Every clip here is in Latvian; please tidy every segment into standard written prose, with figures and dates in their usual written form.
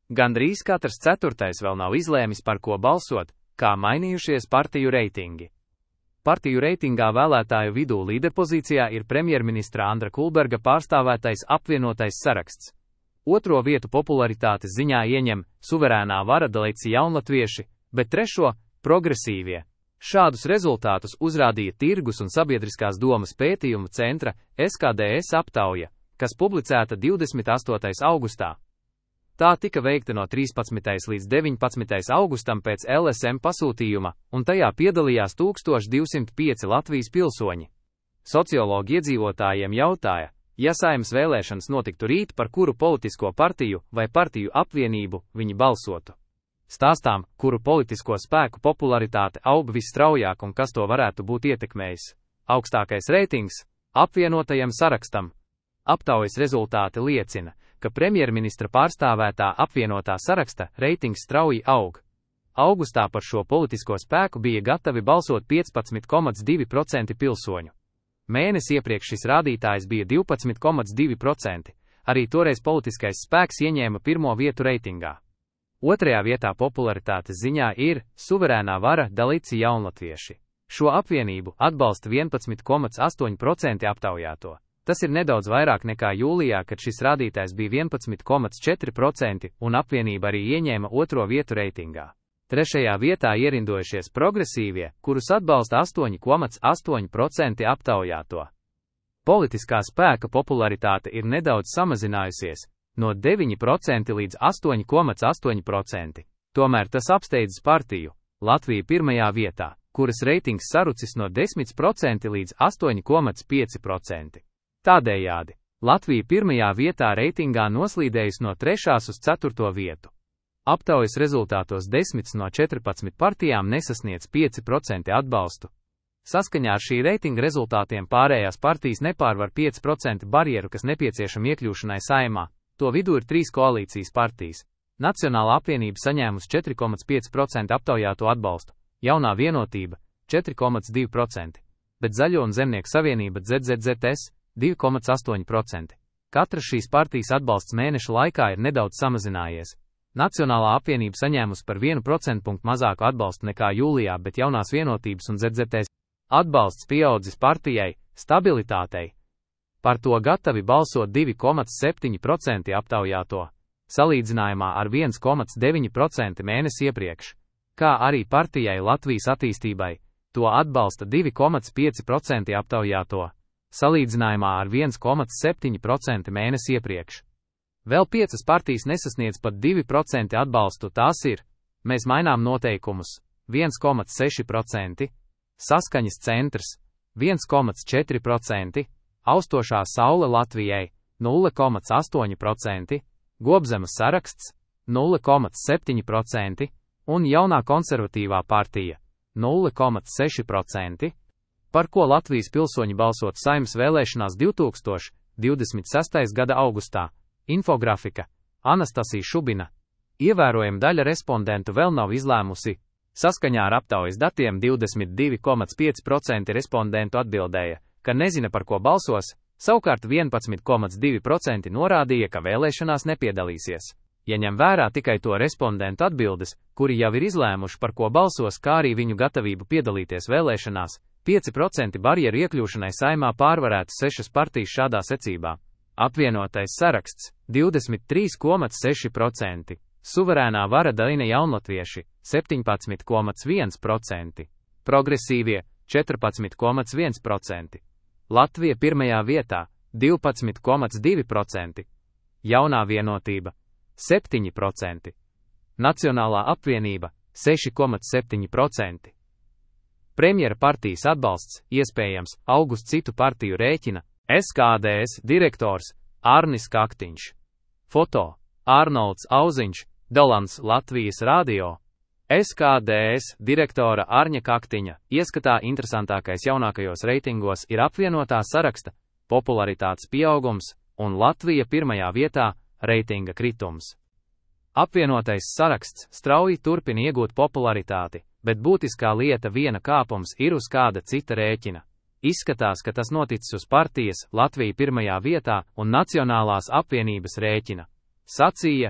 Gandrīz katrs ceturtais vēl nav izlēmis, par ko balsot, kā mainījušies partiju reitingi. Partiju reitingā vēlētāju vidū līderpozīcijā ir premjerministra Andra Kulberga pārstāvētais apvienotais saraksts. Otro vietu popularitātes ziņā ieņem suverēnā vara dalīci jaunatvieši, bet trešo – progresīvie. Šādus rezultātus uzrādīja Tirgus un sabiedriskās domas pētījuma centra SKDS aptauja, kas publicēta 28. augustā. Tā tika veikta no 13. līdz 19. augustam pēc LSM pasūtījuma, un tajā piedalījās 1205 Latvijas pilsoņi. Sociologi iedzīvotājiem jautāja, ja Saeimas vēlēšanas notiktu rīt, par kuru politisko partiju vai partiju apvienību viņi balsotu. Stāstām, kuru politisko spēku popularitāte aug visstraujāk un kas to varētu būt ietekmējis. Augstākais reitings – apvienotajam sarakstam. Aptaujas rezultāti liecina, ka premjerministra pārstāvētā apvienotā saraksta reitings strauji aug. Augustā par šo politisko spēku bija gatavi balsot 15,2% pilsoņu. Mēnesi iepriekš šis rādītājs bija 12,2%, arī toreiz politiskais spēks ieņēma pirmo vietu reitingā. Otrajā vietā popularitātes ziņā ir suverēnā vara dalīci jaunatvieši. Šo apvienību atbalsta 11,8% aptaujāto. Tas ir nedaudz vairāk nekā jūlijā, kad šis rādītājs bija 11,4% un apvienība arī ieņēma otro vietu reitingā. Trešajā vietā ierindojušies progresīvie, kurus atbalsta 8,8% aptaujāto. Politiskā spēka popularitāte ir nedaudz samazinājusies, no 9% līdz 8,8%. Tomēr tas apsteidzas partiju Latvija pirmajā vietā, kuras reitings sarucis no 10% līdz 8,5%. Tādējādi Latvija pirmajā vietā reitingā noslīdējusi no 3. uz 4. vietu. Aptaujas rezultātos 10 no 14 partijām nesasniedz 5% atbalstu. Saskaņā ar šī reitinga rezultātiem pārējās partijas nepārvar 5% barjeru, kas nepieciešama iekļūšanai Saeimā. To vidū ir 3 koalīcijas partijas. Nacionālā apvienība saņēmusi 4,5% aptaujāto atbalstu, Jaunā vienotība 4,2%, bet Zaļo un Zemnieku savienība ZZZS 2,8%. Katras šīs partijas atbalsts mēneša laikā ir nedaudz samazinājies. Nacionālā apvienība saņēmusi par 1% punktu mazāku atbalstu nekā jūlijā, bet Jaunās vienotības un ZZTS atbalsts pieaudzis partijai Stabilitātei. Par to gatavi balsot 2,7% aptaujāto, salīdzinājumā ar 1,9% mēnesi iepriekš, kā arī partijai Latvijas attīstībai, to atbalsta 2,5% aptaujāto, salīdzinājumā ar 1,7% mēnesi iepriekš. Vēl 5 partijas nesasniedz pat 2% atbalstu, tās ir: Mēs mainām noteikumus 1,6%, Saskaņas centrs 1,4%, Austošā saule Latvijai 0,8%, Gobzemes saraksts 0,7% un Jaunā konservatīvā partija 0,6%, par ko Latvijas pilsoņi balsot Saeimas vēlēšanās 2026. gada augustā. Infografika Anastasija Šubina. Ievērojama daļa respondentu vēl nav izlēmusi. Saskaņā ar aptaujas datiem 22,5% respondentu atbildēja, ka nezina, par ko balsos, savukārt 11,2% norādīja, ka vēlēšanās nepiedalīsies. Ja ņem vērā tikai to respondentu atbildes, kuri jau ir izlēmuši, par ko balsos, kā arī viņu gatavību piedalīties vēlēšanās, 5% barjeru iekļūšanai Saeimā pārvarētu 6 partijas šādā secībā. Apvienotais saraksts 23,6%, suverēnā vara dalīna jaunatvieši 17,1%, progresīvie 14,1%, Latvija pirmajā vietā 12,2%, Jaunā vienotība 7%, Nacionālā apvienība 6,7%. Premjera partijas atbalsts, iespējams, aug uz citu partiju rēķina. SKDS direktors Arnis Kaktiņš. Foto Arnolds Auziņš, Dolans Latvijas radio. SKDS direktora Arņa Kaktiņa ieskatā interesantākais jaunākajos reitingos ir apvienotā saraksta popularitātes pieaugums un Latvija pirmajā vietā reitinga kritums. Apvienotais saraksts strauji turpina iegūt popularitāti, bet būtiskā lieta viena kāpums ir uz kāda cita rēķina. Izskatās, ka tas noticis uz partijas Latvija pirmajā vietā un Nacionālās apvienības rēķina. sacīja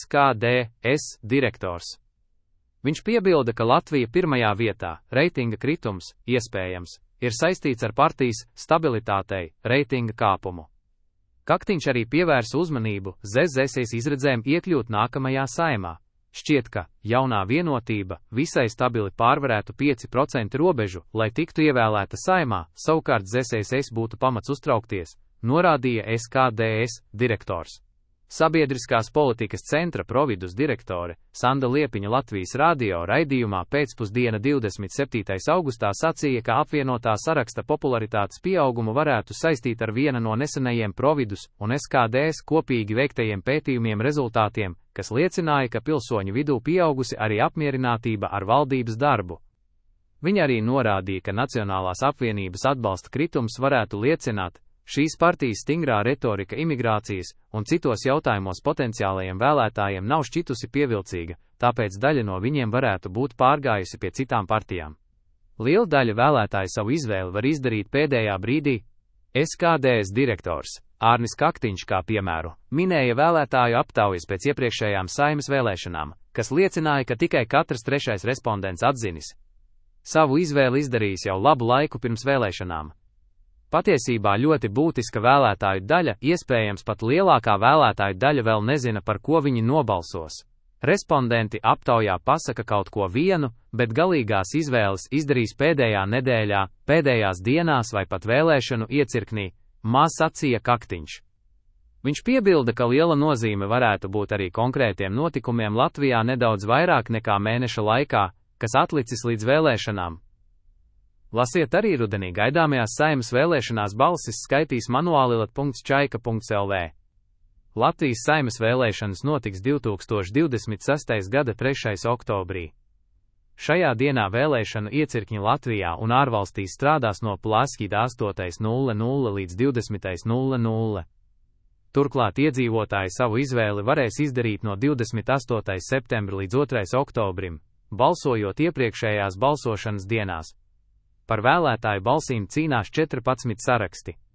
SKDS direktors. Viņš piebilda, ka Latvija pirmajā vietā, reitinga kritums, iespējams, ir saistīts ar partijas stabilitātei, reitinga kāpumu. Kaktiņš arī pievērsa uzmanību ZZS izredzēm iekļūt nākamajā Saeimā. Šķiet, ka jaunā vienotība visai stabili pārvarētu 5% robežu, lai tiktu ievēlēta Saeimā, savukārt ZZS būtu pamats uztraukties, norādīja SKDS direktors. Sabiedriskās politikas centra Providus direktore Sanda Liepiņa Latvijas radio raidījumā pēcpusdiena 27. augustā sacīja, ka apvienotā saraksta popularitātes pieaugumu varētu saistīt ar viena no nesenajiem Providus un SKDS kopīgi veiktajiem pētījumiem rezultātiem, kas liecināja, ka pilsoņu vidū pieaugusi arī apmierinātība ar valdības darbu. Viņa arī norādīja, ka Nacionālās apvienības atbalsta kritums varētu liecināt, šīs partijas stingrā retorika imigrācijas un citos jautājumos potenciālajiem vēlētājiem nav šķitusi pievilcīga, tāpēc daļa no viņiem varētu būt pārgājusi pie citām partijām. Liela daļa vēlētāju savu izvēli var izdarīt pēdējā brīdī. SKDS direktors Ārnis Kaktiņš kā piemēru minēja vēlētāju aptaujas pēc iepriekšējām Saeimas vēlēšanām, kas liecināja, ka tikai katrs trešais respondents atzinis savu izvēli izdarījis jau labu laiku pirms vēlēšanām. Patiesībā ļoti būtiska vēlētāju daļa, iespējams pat lielākā vēlētāju daļa vēl nezina, par ko viņi nobalsos. Respondenti aptaujā pasaka kaut ko vienu, bet galīgās izvēles izdarīs pēdējā nedēļā, pēdējās dienās vai pat vēlēšanu iecirknī, sacīja Kaktiņš. Viņš piebilda, ka liela nozīme varētu būt arī konkrētiem notikumiem Latvijā nedaudz vairāk nekā mēneša laikā, kas atlicis līdz vēlēšanām. Lasiet arī rudenī gaidāmajās Saeimas vēlēšanās balsis skaitīs manuālilat.čaika.lv. Latvijas Saeimas vēlēšanas notiks 2026. gada 3. oktobrī. Šajā dienā vēlēšanu iecirkņi Latvijā un ārvalstīs strādās no plāskīta 8.00 līdz 20.00. Turklāt iedzīvotāji savu izvēli varēs izdarīt no 28. septembra līdz 2. oktobrim, balsojot iepriekšējās balsošanas dienās. Par vēlētāju balsīm cīnās 14 saraksti.